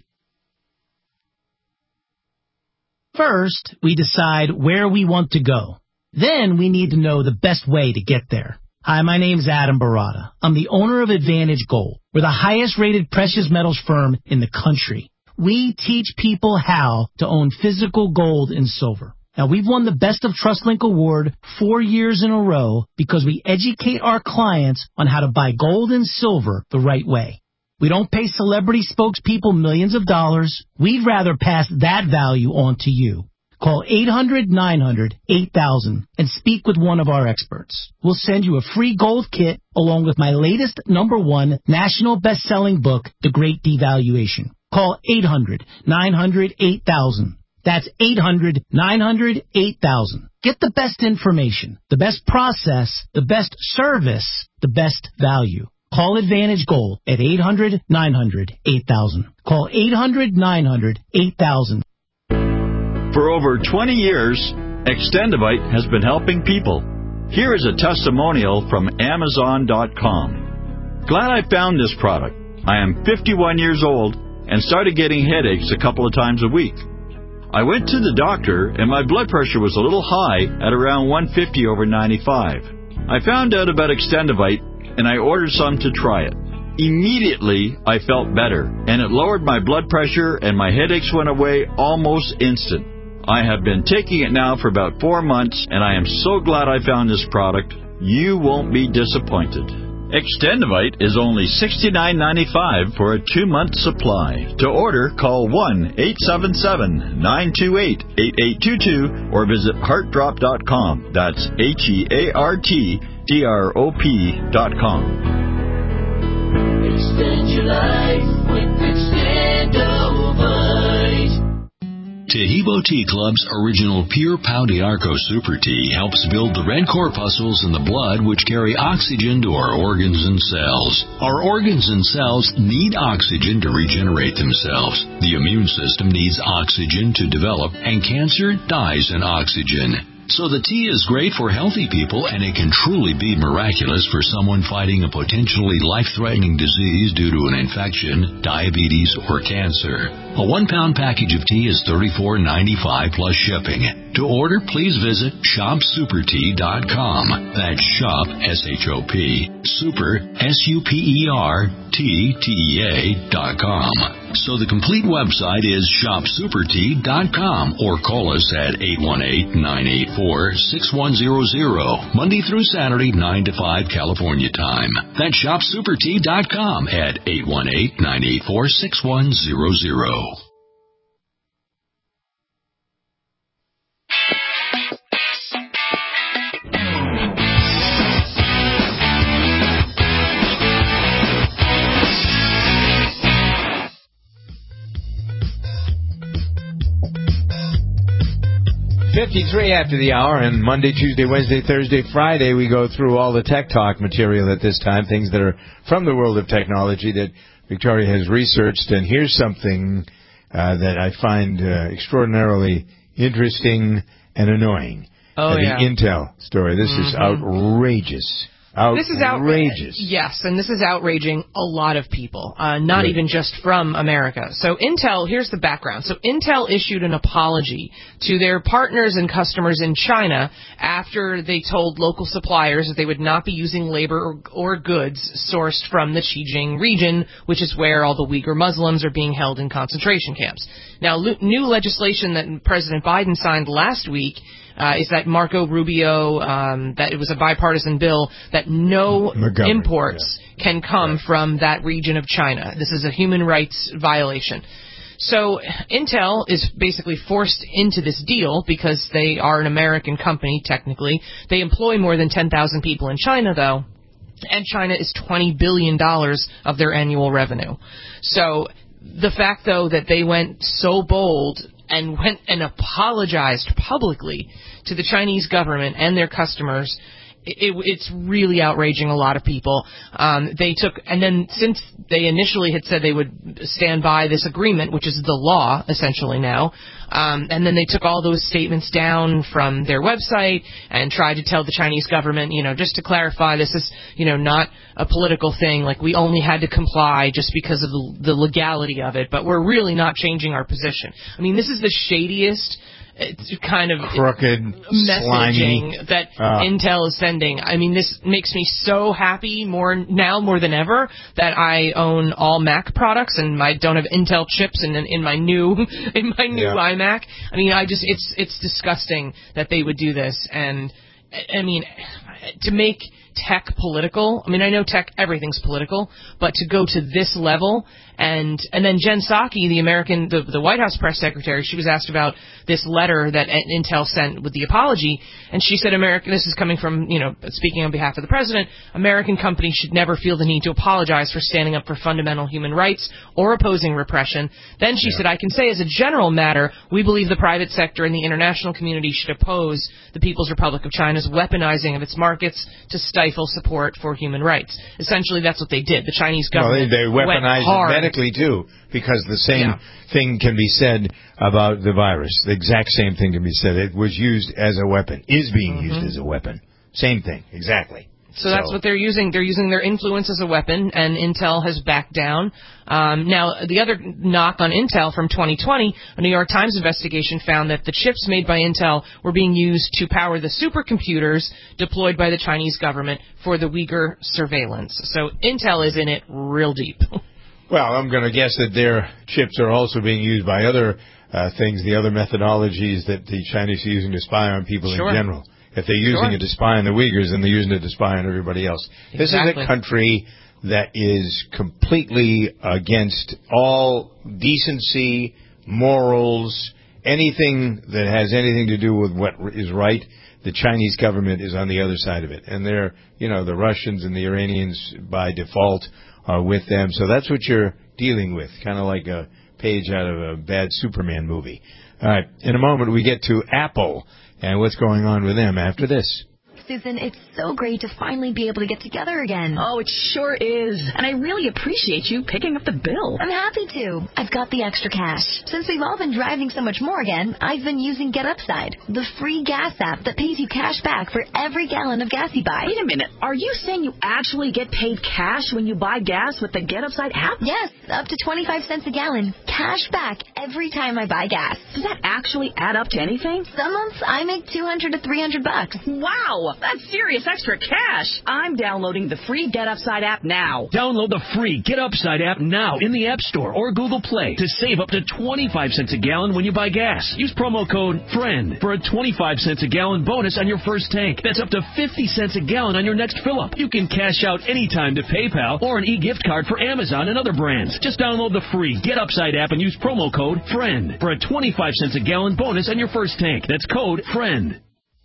Speaker 26: First, we decide where we want to go. Then we need to know the best way to get there. Hi, my name's Adam Barada. I'm the owner of Advantage Gold. We're the highest-rated precious metals firm in the country. We teach people how to own physical gold and silver. Now, we've won the Best of TrustLink Award 4 years in a row because we educate our clients on how to buy gold and silver the right way. We don't pay celebrity spokespeople millions of dollars. We'd rather pass that value on to you. Call 800-900-8000 and speak with one of our experts. We'll send you a free gold kit along with my latest #1 national best-selling book, The Great Devaluation. Call 800-900-8000. That's 800-900-8000. Get the best information, the best process, the best service, the best value. Call Advantage Gold at 800-900-8000. Call 800-900-8000.
Speaker 12: For over 20 years, Extendivite has been helping people. Here is a testimonial from Amazon.com. Glad I found this product. I am 51 years old and started getting headaches a couple of times a week. I went to the doctor and my blood pressure was a little high at around 150/95. I found out about Extendivite and I ordered some to try it. Immediately, I felt better, and it lowered my blood pressure and my headaches went away almost instant. I have been taking it now for about 4 months, and I am so glad I found this product. You won't be disappointed. Extendivite is only $69.95 for a 2-month supply. To order, call 1-877-928-8822 or visit heartdrop.com. That's HEARTDROP.com.
Speaker 10: Extend your life with Extendovite.
Speaker 13: Tahibo Tea Club's original Pure Pau d'Arco Super Tea helps build the red corpuscles in the blood which carry oxygen to our organs and cells. Our organs and cells need oxygen to regenerate themselves. The immune system needs oxygen to develop, and cancer dies in oxygen. So the tea is great for healthy people, and it can truly be miraculous for someone fighting a potentially life-threatening disease due to an infection, diabetes, or cancer. A 1-pound package of tea is $34.95 plus shipping. To order, please visit shopsupertea.com. That's shop, S-H-O-P, super, SUPERTTEA.com. So the complete website is shopsupertea.com, or call us at 818-984-6100, Monday through Saturday, 9 to 5 California time. That's shopsupertea.com at 818-984-6100.
Speaker 2: .53 after the hour, and Monday, Tuesday, Wednesday, Thursday, Friday, we go through all the Tech Talk material at this time, things that are from the world of technology that Victoria has researched. And here's something that I find extraordinarily interesting and annoying. The Intel story. This is outrageous.
Speaker 5: This is outrageous. Yes, and this is outraging a lot of people, not even just from America. So Intel, here's the background. So Intel issued an apology to their partners and customers in China after they told local suppliers that they would not be using labor or goods sourced from the Xinjiang region, which is where all the Uyghur Muslims are being held in concentration camps. Now, new legislation that President Biden signed last week is that Marco Rubio, that it was a bipartisan bill that no imports can come from that region of China. This is a human rights violation. So Intel is basically forced into this deal because they are an American company, technically. They employ more than 10,000 people in China, though, and China is $20 billion of their annual revenue. So the fact, though, that they went so bold and went and apologized publicly to the Chinese government and their customers, it's really outraging a lot of people. They took, and then since they initially had said they would stand by this agreement, which is the law essentially now, and then they took all those statements down from their website and tried to tell the Chinese government, just to clarify, this is, not a political thing, like we only had to comply just because of the legality of it, but we're really not changing our position. I mean, this is the shadiest kind of
Speaker 2: crooked
Speaker 5: messaging that Intel is sending. I mean, this makes me so happy more than ever that I own all Mac products and I don't have Intel chips in my new iMac. I mean, it's disgusting that they would do this. And I mean, to make tech political, I mean, I know everything's political, but to go to this level, and then Jen Psaki, the White House press secretary, she was asked about this letter that Intel sent with the apology, and she said, this is coming from, speaking on behalf of the president, American companies should never feel the need to apologize for standing up for fundamental human rights or opposing repression. Then she said, I can say as a general matter, we believe the private sector and the international community should oppose the People's Republic of China's weaponizing of its markets to stifle wonderful support for human rights. Essentially, that's what they did. The Chinese government
Speaker 2: they weaponized it medically, too, because the same thing can be said about the virus. The exact same thing can be said. It was used as a weapon, is being used as a weapon. Same thing, exactly.
Speaker 5: So that's what they're using. They're using their influence as a weapon, and Intel has backed down. Now, the other knock on Intel from 2020, a New York Times investigation found that the chips made by Intel were being used to power the supercomputers deployed by the Chinese government for the Uyghur surveillance. So Intel is in it real deep.
Speaker 2: Well, I'm going to guess that their chips are also being used by other things, the other methodologies that the Chinese are using to spy on people in general. If they're using it to spy on the Uyghurs, then they're using it to spy on everybody else. Exactly. This is a country that is completely against all decency, morals, anything that has anything to do with what is right. The Chinese government is on the other side of it. And they're, the Russians and the Iranians by default are with them. So that's what you're dealing with, kind of like a page out of a bad Superman movie. All right. In a moment, we get to Apple and what's going on with them after this.
Speaker 14: Susan, it's so great to finally be able to get together again. Oh, it sure is. And I really appreciate you picking up the bill. I'm happy to. I've got the extra cash. Since we've all been driving so much more again, I've been using Get Upside, the free gas app that pays you cash back for every gallon of gas you buy.
Speaker 15: Wait a minute. Are you saying you actually get paid cash when you buy gas with the Get Upside app?
Speaker 14: Yes, up to 25 cents a gallon. Cash back every time I buy gas.
Speaker 15: Does that actually add up to anything?
Speaker 14: Some months I make $200 to $300.
Speaker 15: Wow! That's serious extra cash. I'm downloading the free Get Upside app now.
Speaker 16: Download the free Get Upside app now in the App Store or Google Play to save up to 25 cents a gallon when you buy gas. Use promo code FRIEND for a 25 cents a gallon bonus on your first tank. That's up to 50 cents a gallon on your next fill-up. You can cash out anytime to PayPal or an e-gift card for Amazon and other brands. Just download the free Get Upside app and use promo code FRIEND for a 25 cents a gallon bonus on your first tank. That's code FRIEND.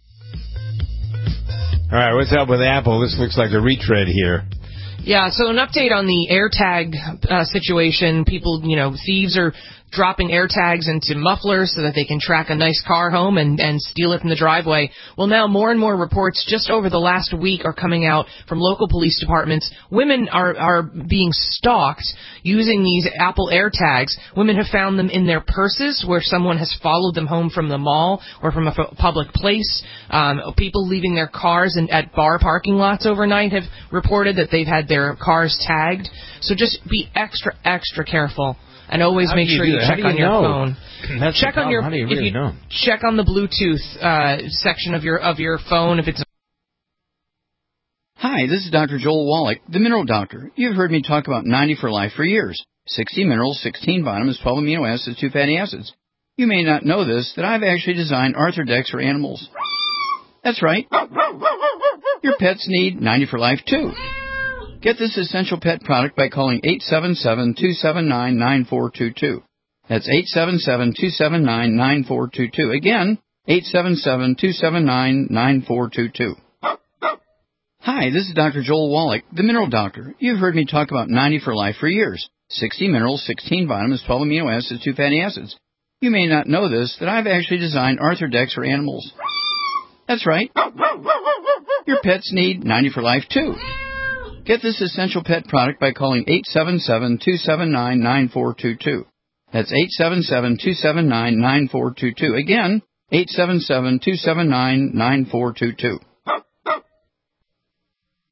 Speaker 2: All right, what's up with Apple? This looks like a retread here.
Speaker 5: Yeah, so an update on the AirTag situation. People, thieves are dropping AirTags into mufflers so that they can track a nice car home and steal it in the driveway. Well, now more and more reports just over the last week are coming out from local police departments. Women are being stalked using these Apple AirTags. Women have found them in their purses where someone has followed them home from the mall or from a public place. People leaving their cars at bar parking lots overnight have reported that they've had their cars tagged. So just be extra, extra careful. And always make sure you check on your phone.
Speaker 2: That's
Speaker 5: check on your.
Speaker 2: How do you really know?
Speaker 5: Check on the Bluetooth section of your phone if it's.
Speaker 17: Hi, this is Dr. Joel Wallach, the Mineral Doctor. You've heard me talk about 90 for Life for years. 60 minerals, 16 vitamins, 12 amino acids, 2 fatty acids. You may not know this, that I've actually designed Arthrodex for animals. That's right. Your pets need 90 for Life too. Get this essential pet product by calling 877-279-9422. That's 877-279-9422. Again, 877-279-9422. Hi, this is Dr. Joel Wallach, the Mineral Doctor. You've heard me talk about 90 for Life for years. 60 minerals, 16 vitamins, 12 amino acids, 2 fatty acids. You may not know this, that I've actually designed Arthrodex for animals. That's right. Your pets need 90 for Life too. Get this essential pet product by calling 877-279-9422. That's 877-279-9422. Again, 877-279-9422.